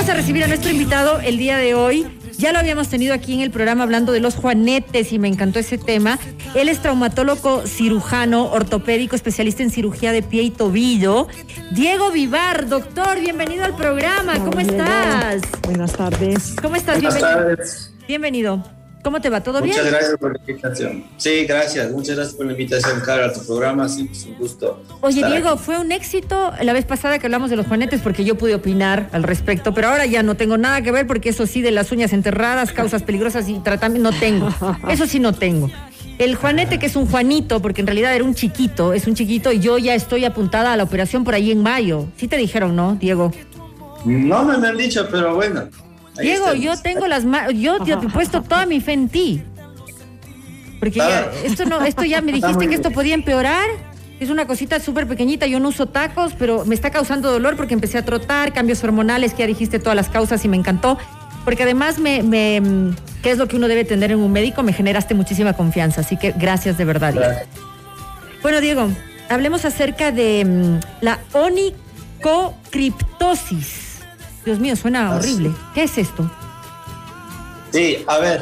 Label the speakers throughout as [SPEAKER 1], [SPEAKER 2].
[SPEAKER 1] a recibir a nuestro invitado el día de hoy. Ya lo habíamos tenido aquí en el programa hablando de los juanetes y me encantó ese tema. Él es traumatólogo cirujano, ortopédico, especialista en cirugía de pie y tobillo. Diego Vivar, doctor, bienvenido al programa. ¿Cómo estás?
[SPEAKER 2] Buenas tardes.
[SPEAKER 1] ¿Cómo estás?
[SPEAKER 3] Buenas tardes.
[SPEAKER 1] Bienvenido. ¿Cómo te va? ¿Todo bien?
[SPEAKER 3] Muchas gracias por la invitación. Sí, gracias. Muchas gracias por la invitación, Carla, a tu programa. Sí, es un gusto.
[SPEAKER 1] Oye, Diego, fue un éxito la vez pasada que hablamos de los juanetes porque yo pude opinar al respecto, pero ahora ya no tengo nada que ver porque eso sí, de las uñas enterradas, causas peligrosas y tratamiento, no tengo. Eso sí no tengo. El juanete, que es un Juanito, porque en realidad era un chiquito, es un chiquito y yo ya estoy apuntada a la operación por ahí en mayo. Sí te dijeron, ¿no, Diego?
[SPEAKER 3] No me han dicho, pero bueno.
[SPEAKER 1] Diego, yo tengo yo te he puesto toda mi fe en ti. Porque ya, esto ya me dijiste que esto podía empeorar. Es una cosita súper pequeñita, yo no uso tacos, pero me está causando dolor porque empecé a trotar, cambios hormonales, que ya dijiste todas las causas y me encantó. Porque además ¿qué es lo que uno debe tener en un médico? Me generaste muchísima confianza, así que gracias de verdad, Diego. Bueno, Diego, hablemos acerca de la onicocriptosis. Dios mío, suena horrible. ¿Qué es esto?
[SPEAKER 3] Sí, a ver,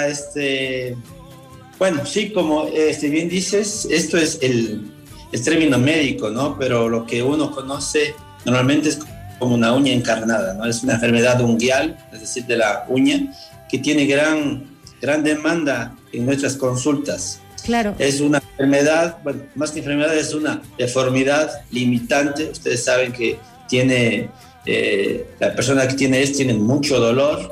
[SPEAKER 3] bueno, sí, como bien dices, esto es el término médico, ¿no? Pero lo que uno conoce normalmente es como una uña encarnada, ¿no? Es una enfermedad unguial, es decir, de la uña, que tiene gran demanda en nuestras consultas.
[SPEAKER 1] Claro.
[SPEAKER 3] Es una enfermedad, bueno, más que enfermedad, es una deformidad limitante. Ustedes saben que la persona que tiene mucho dolor.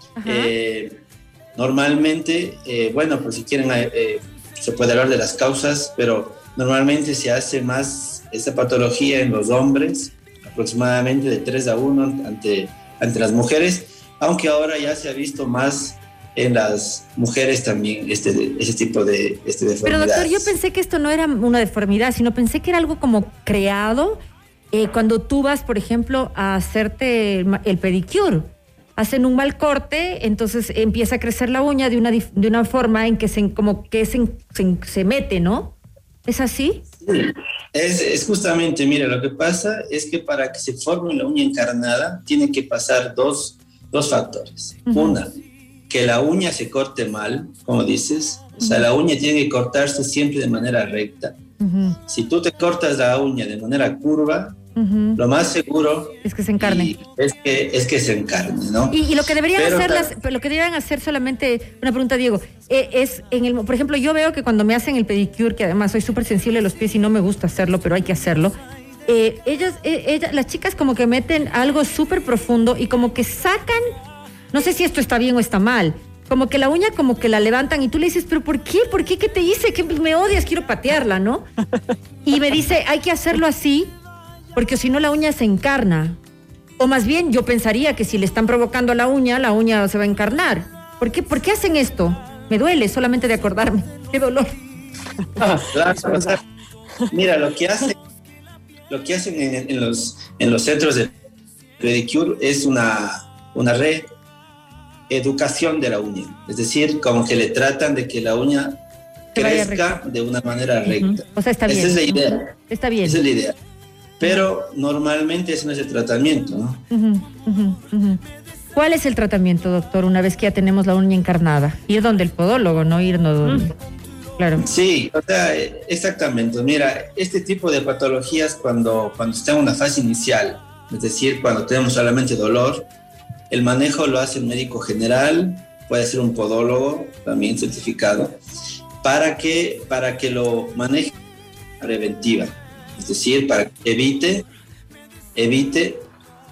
[SPEAKER 3] Normalmente, bueno, pues si quieren, se puede hablar de las causas, pero normalmente se hace más esta patología en los hombres, aproximadamente de 3-1 ante las mujeres, aunque ahora ya se ha visto más en las mujeres también ese tipo de deformidades.
[SPEAKER 1] Pero doctor, yo pensé que esto no era una deformidad, sino pensé que era algo como creado cuando tú vas, por ejemplo, a hacerte el pedicure. Hacen un mal corte, entonces empieza a crecer la uña de una forma en que se mete, ¿no? ¿Es así?
[SPEAKER 3] Sí. Es justamente, mira, lo que pasa es que para que se forme la uña encarnada tiene que pasar dos factores. Una, que la uña se corte mal, como dices. O sea, la uña tiene que cortarse siempre de manera recta. Si tú te cortas la uña de manera curva, lo más seguro
[SPEAKER 1] es que se encarne.
[SPEAKER 3] Es que se encarne, ¿no?
[SPEAKER 1] Y lo que deberían hacer solamente, una pregunta, Diego, por ejemplo, yo veo que cuando me hacen el pedicure, que además soy súper sensible a los pies y no me gusta hacerlo, pero hay que hacerlo, las chicas como que meten algo súper profundo y como que sacan, no sé si esto está bien o está mal, como que la uña como que la levantan y tú le dices, ¿pero por qué? ¿Por qué? ¿Qué te hice? ¿Que me odias? Quiero patearla, ¿no? Y me dice, hay que hacerlo así, porque si no la uña se encarna. O más bien yo pensaría que si le están provocando la uña se va a encarnar. ¿Por qué hacen esto? Me duele solamente de acordarme. ¡Qué dolor!
[SPEAKER 3] Mira, lo que hacen en los centros de pedicure es una reeducación de la uña. Es decir, como que le tratan de que la uña crezca de una manera recta.
[SPEAKER 1] O sea, está bien.
[SPEAKER 3] Esa es la idea.
[SPEAKER 1] Está bien.
[SPEAKER 3] Esa es la idea. Pero normalmente ese no es el tratamiento, ¿no?
[SPEAKER 1] ¿Cuál es el tratamiento, doctor, una vez que ya tenemos la uña encarnada? Ir donde el podólogo, no irnos donde... Claro.
[SPEAKER 3] Sí, o sea, exactamente. Mira, este tipo de patologías cuando está en una fase inicial, es decir, cuando tenemos solamente dolor, el manejo lo hace el médico general, puede ser un podólogo también certificado, para que lo maneje preventiva. Es decir, para que evite.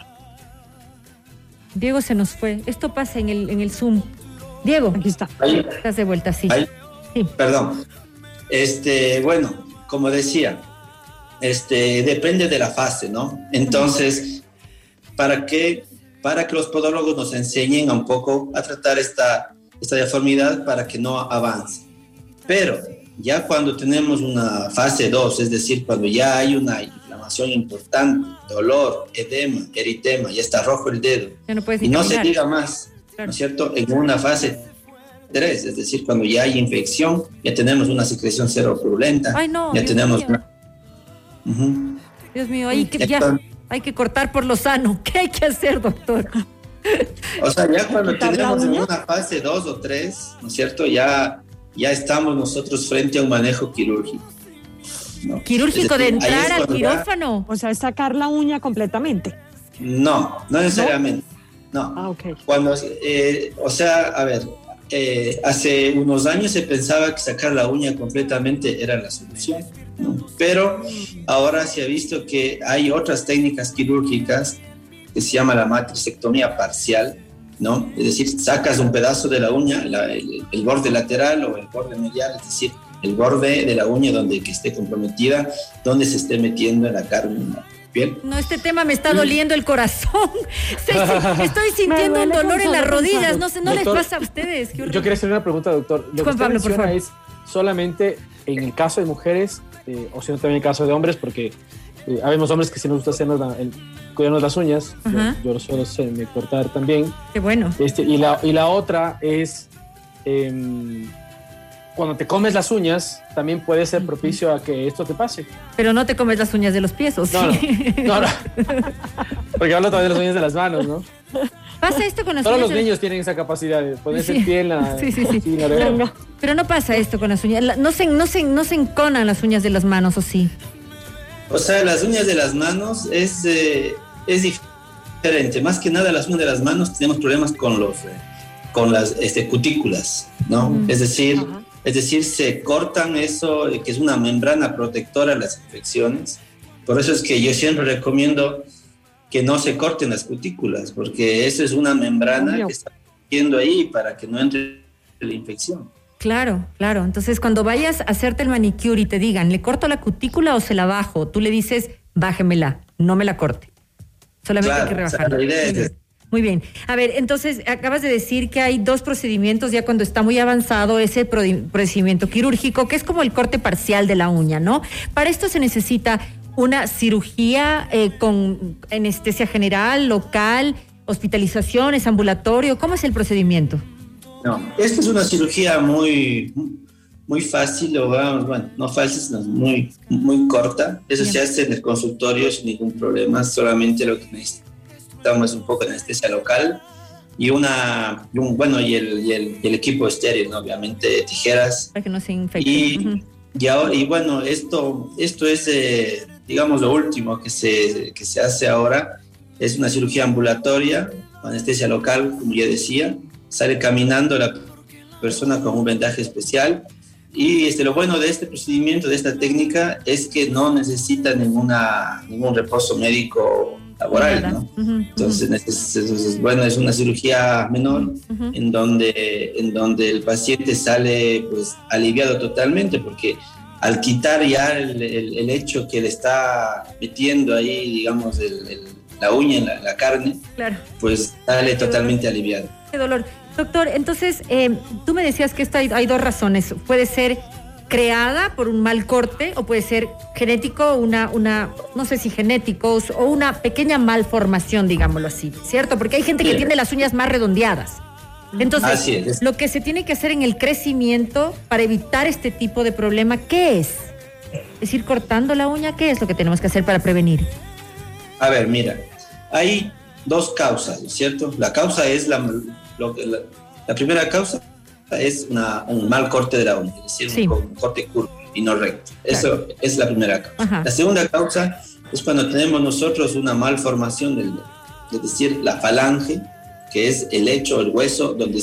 [SPEAKER 1] Diego se nos fue. Esto pasa en el Zoom. Diego, aquí está.
[SPEAKER 3] Ahí.
[SPEAKER 1] Estás de vuelta, sí.
[SPEAKER 3] Ahí.
[SPEAKER 1] Sí.
[SPEAKER 3] Perdón. Bueno, como decía, depende de la fase, ¿no? Entonces, para que los podólogos nos enseñen un poco a tratar esta deformidad para que no avance. Pero ya cuando tenemos una fase 2, es decir, cuando ya hay una inflamación importante, dolor, edema, eritema, ya está rojo el dedo,
[SPEAKER 1] ya no puedes
[SPEAKER 3] y no
[SPEAKER 1] caminar.
[SPEAKER 3] se diga más, claro. ¿No es cierto? En una fase 3, es decir, cuando ya hay infección, ya tenemos una secreción seropurulenta.
[SPEAKER 1] Ay, no,
[SPEAKER 3] ya
[SPEAKER 1] Dios
[SPEAKER 3] tenemos
[SPEAKER 1] mío. Dios mío, hay que cortar por lo sano. ¿Qué hay que hacer, doctor?
[SPEAKER 3] O sea, ya cuando tenemos en una fase 2 o 3, ¿no es cierto? Ya estamos nosotros frente a un manejo quirúrgico, ¿no?
[SPEAKER 1] ¿Quirúrgico de entrar al quirófano?
[SPEAKER 2] O sea, es sacar la uña completamente.
[SPEAKER 3] No necesariamente. No.
[SPEAKER 2] Ok.
[SPEAKER 3] Cuando, o sea, a ver, hace unos años se pensaba que sacar la uña completamente era la solución, ¿no? Pero ahora se ha visto que hay otras técnicas quirúrgicas que se llama la matrixectomía parcial, ¿no? Es decir, sacas un pedazo de la uña, el borde lateral o el borde medial, es decir, el borde de la uña que esté comprometida, donde se esté metiendo en la carne, ¿no? Bien.
[SPEAKER 1] No, este tema me está doliendo el corazón. Estoy sintiendo un dolor en las rodillas. No sé, ¿no les pasa a ustedes?
[SPEAKER 4] Yo quería hacer una pregunta, doctor. Lo
[SPEAKER 1] Juan
[SPEAKER 4] que
[SPEAKER 1] Pablo, por favor.
[SPEAKER 4] es solamente en el caso de mujeres, o si no también en el caso de hombres, porque habemos hombres que sí nos gusta hacernos cuidarnos las uñas. Yo lo suelo hacerme cortar también.
[SPEAKER 1] Qué bueno.
[SPEAKER 4] Y la otra es cuando te comes las uñas, también puede ser propicio a que esto te pase.
[SPEAKER 1] Pero no te comes las uñas de los pies, ¿o sí?
[SPEAKER 4] No. Porque hablo también de las uñas de las manos, ¿no?
[SPEAKER 1] ¿Pasa esto con las
[SPEAKER 4] uñas?
[SPEAKER 1] uñas?
[SPEAKER 4] Todos los niños tienen esa capacidad de ponerse el pie en la...
[SPEAKER 1] Sí. Pero no pasa esto con las uñas. No se enconan las uñas de las manos, ¿o sí?
[SPEAKER 3] O sea, las uñas de las manos es diferente. Más que nada, las uñas de las manos tenemos problemas con las cutículas, ¿no? Es decir, se cortan eso, que es una membrana protectora a las infecciones. Por eso es que yo siempre recomiendo que no se corten las cutículas, porque eso es una membrana que está yendo ahí para que no entre la infección.
[SPEAKER 1] Claro. Entonces, cuando vayas a hacerte el manicure y te digan, ¿le corto la cutícula o se la bajo? Tú le dices, bájemela, no me la corte. Solamente hay que rebajarla.
[SPEAKER 3] O sea, la idea es
[SPEAKER 1] muy bien. A ver, entonces, acabas de decir que hay 2 procedimientos ya cuando está muy avanzado ese procedimiento quirúrgico, que es como el corte parcial de la uña, ¿no? Para esto se necesita una cirugía con anestesia general, local, hospitalizaciones, ambulatorio. ¿Cómo es el procedimiento?
[SPEAKER 3] No, esta es una cirugía muy fácil, no fácil, sino muy corta. Eso se hace en el consultorio sin ningún problema, solamente lo que necesitamos un poco de anestesia local y el equipo estéril, ¿no? Obviamente estijeras.
[SPEAKER 1] Para que no se infecte.
[SPEAKER 3] Y bueno, esto es, digamos, lo último que se hace ahora. Es una cirugía ambulatoria, anestesia local, como ya decía. Sale caminando la persona con un vendaje especial. Y lo bueno de este procedimiento, de esta técnica, es que no necesita ningún reposo médico laboral, ¿no? Entonces, es una cirugía menor en donde el paciente sale pues aliviado totalmente, porque al quitar ya el hecho que le está metiendo ahí, digamos, la uña en la carne, claro, pues sale totalmente aliviado.
[SPEAKER 1] Qué dolor. Doctor, entonces, tú me decías que hay 2 razones. Puede ser creada por un mal corte o puede ser genético, no sé si genéticos o una pequeña malformación, digámoslo así, ¿cierto? Porque hay gente que tiene las uñas más redondeadas. Entonces, lo que se tiene que hacer en el crecimiento para evitar este tipo de problema, ¿qué es? Es ir cortando la uña, ¿qué es lo que tenemos que hacer para prevenir?
[SPEAKER 3] A ver, mira, hay 2 causas, ¿cierto? La causa es la primera causa es un mal corte de la uña, es decir, un corte curvo y no recto. Eso es la primera causa. Ajá. La segunda causa es cuando tenemos nosotros una malformación del dedo, es decir, la falange, que es el hecho, el hueso donde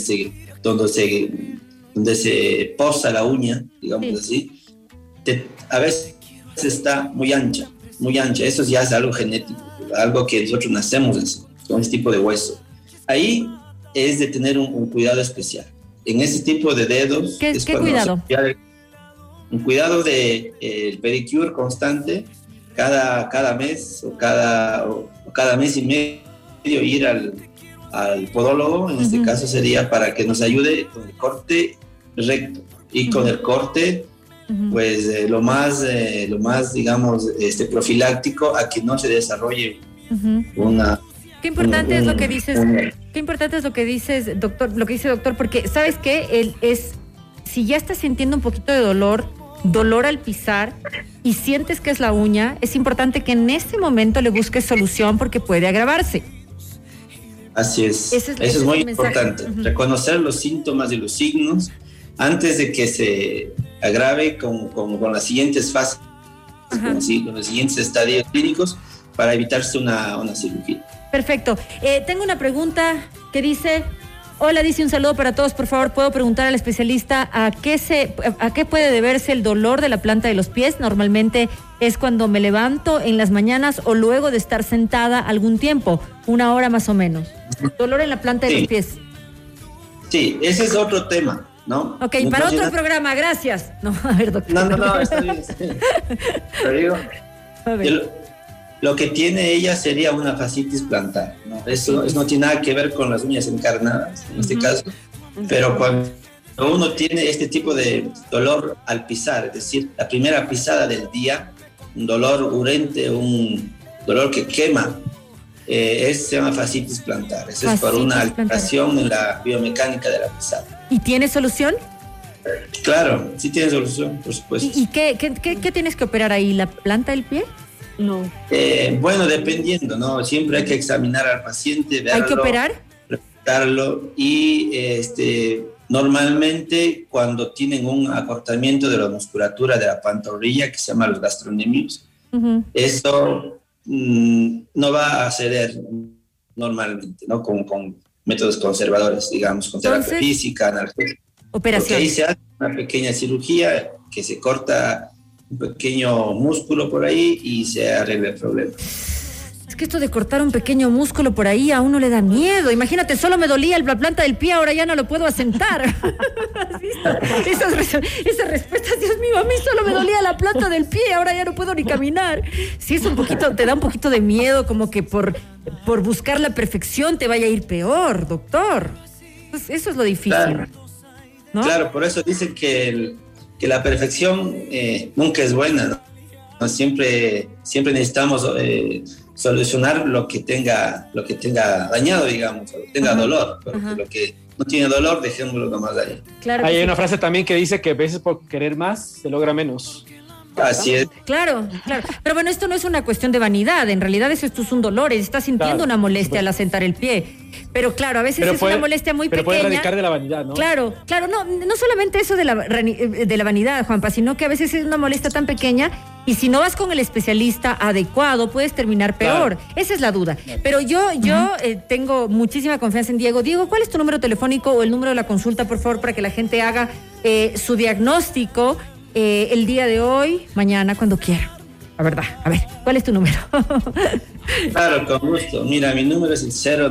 [SPEAKER 3] se posa la uña, digamos así, a veces está muy ancha. Eso ya es algo genético, algo que nosotros nacemos así, con este tipo de hueso. Ahí es de tener un cuidado especial. En ese tipo de dedos...
[SPEAKER 1] ¿Qué cuidado?
[SPEAKER 3] Un cuidado de el pedicure constante, cada mes o cada mes y medio ir al podólogo, en este caso sería para que nos ayude con el corte recto y con el corte pues lo más digamos profiláctico a que no se desarrolle una...
[SPEAKER 1] Qué importante es lo que dices. Qué importante es lo que dices, doctor, lo que dice doctor, porque ¿sabes qué? Si ya estás sintiendo un poquito de dolor al pisar y sientes que es la uña, es importante que en este momento le busques solución porque puede agravarse.
[SPEAKER 3] Así es. Eso es muy importante. Reconocer los síntomas y los signos antes de que se agrave con las siguientes fases, con los siguientes estadios clínicos, para evitarse una cirugía.
[SPEAKER 1] Perfecto. Tengo una pregunta que dice: hola, dice, un saludo para todos. Por favor, ¿puedo preguntar al especialista a qué puede deberse el dolor de la planta de los pies? Normalmente es cuando me levanto en las mañanas o luego de estar sentada algún tiempo, 1 hora más o menos. Dolor en la planta de los pies.
[SPEAKER 3] Sí, ese es otro tema, ¿no?
[SPEAKER 1] Ok, para otro programa, gracias. No, a ver, doctor.
[SPEAKER 3] No, está bien. Te digo, lo que tiene ella sería una fascitis plantar, ¿no? Eso no tiene nada que ver con las uñas encarnadas, en este caso, pero cuando uno tiene este tipo de dolor al pisar, es decir, la primera pisada del día, un dolor urente, un dolor que quema, se llama fascitis plantar. Eso es por una alteración en la biomecánica de la pisada.
[SPEAKER 1] ¿Y tiene solución?
[SPEAKER 3] Claro, sí tiene solución, por supuesto.
[SPEAKER 1] ¿Y qué tienes que operar ahí? ¿La planta del pie?
[SPEAKER 2] No.
[SPEAKER 3] Bueno, dependiendo, ¿no? Siempre hay que examinar al paciente, verlo.
[SPEAKER 1] ¿Hay que operar?
[SPEAKER 3] Reportarlo y normalmente cuando tienen un acortamiento de la musculatura de la pantorrilla, que se llama los gastrocnemios, eso no va a ceder normalmente, ¿no? Con métodos conservadores, digamos, con terapia física, analgésica.
[SPEAKER 1] Operación.
[SPEAKER 3] Porque ahí se hace una pequeña cirugía que se corta un pequeño músculo por ahí y se arregla el problema.
[SPEAKER 1] Es que esto de cortar un pequeño músculo por ahí a uno le da miedo. Imagínate, solo me dolía la planta del pie, ahora ya no lo puedo asentar. Esas respuestas, Dios mío, a mí solo me dolía la planta del pie, ahora ya no puedo ni caminar. Sí, es un poquito, te da un poquito de miedo, como que por buscar la perfección te vaya a ir peor, doctor. Pues eso es lo difícil.
[SPEAKER 3] Claro,
[SPEAKER 1] ¿no?
[SPEAKER 3] Claro, por eso dicen que la perfección nunca es buena, ¿no? Siempre necesitamos solucionar lo que tenga dañado, digamos, o tenga dolor, pero lo que no tiene dolor, dejémoslo nomás ahí.
[SPEAKER 4] Claro. Hay una frase también que dice que a veces por querer más se logra menos.
[SPEAKER 3] Así es.
[SPEAKER 1] Claro. Pero bueno, esto no es una cuestión de vanidad. En realidad esto es un dolor. Estás sintiendo una molestia al asentar el pie. Pero claro, a veces es una molestia muy pequeña.
[SPEAKER 4] Pero puede radicar de la vanidad, ¿no?
[SPEAKER 1] Claro. No solamente eso de la vanidad, Juanpa, sino que a veces es una molestia tan pequeña y si no vas con el especialista adecuado, puedes terminar peor. Claro. Esa es la duda. Pero yo tengo muchísima confianza en Diego. Diego, ¿cuál es tu número telefónico o el número de la consulta, por favor, para que la gente haga su diagnóstico el día de hoy, mañana, cuando quiera? La verdad, a ver, ¿cuál es tu número?
[SPEAKER 3] Claro, con gusto. Mira, mi número es el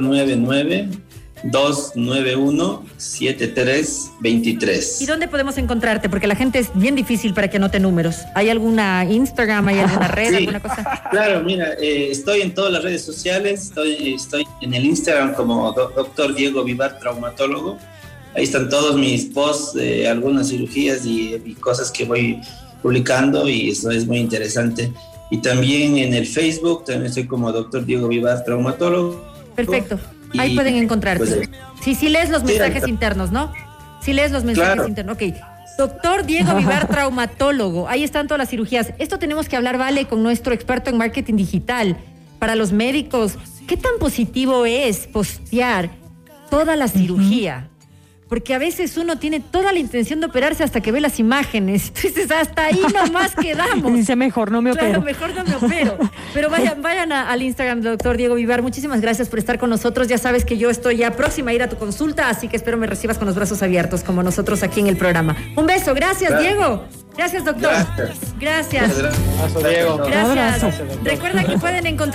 [SPEAKER 3] 099-291-7323.
[SPEAKER 1] ¿Y dónde podemos encontrarte? Porque la gente es bien difícil para que anote números. ¿Hay alguna Instagram, hay alguna red, alguna cosa?
[SPEAKER 3] Claro, mira, estoy en todas las redes sociales. Estoy en el Instagram como Dr. Diego Vivar, traumatólogo. Ahí están todos mis posts de algunas cirugías y cosas que voy publicando y eso es muy interesante. Y también en el Facebook, también estoy como Dr. Diego Vivar, traumatólogo.
[SPEAKER 1] Perfecto, ahí pueden encontrarte. Pues, sí lees los mensajes internos, ¿no? Sí lees los mensajes internos, ok. Dr. Diego Vivar, traumatólogo, ahí están todas las cirugías. Esto tenemos que hablar, Vale, con nuestro experto en marketing digital. Para los médicos, ¿qué tan positivo es postear toda la cirugía? Porque a veces uno tiene toda la intención de operarse hasta que ve las imágenes. Entonces, hasta ahí nomás quedamos.
[SPEAKER 2] Dice, mejor no me opero.
[SPEAKER 1] Claro, mejor no me opero. Pero vayan al Instagram del doctor Diego Vivar. Muchísimas gracias por estar con nosotros. Ya sabes que yo estoy ya próxima a ir a tu consulta, así que espero me recibas con los brazos abiertos, como nosotros aquí en el programa. Un beso. Gracias, Diego. Gracias, doctor. Gracias.
[SPEAKER 3] Gracias,
[SPEAKER 4] Diego.
[SPEAKER 1] Gracias. Recuerda que pueden encontrar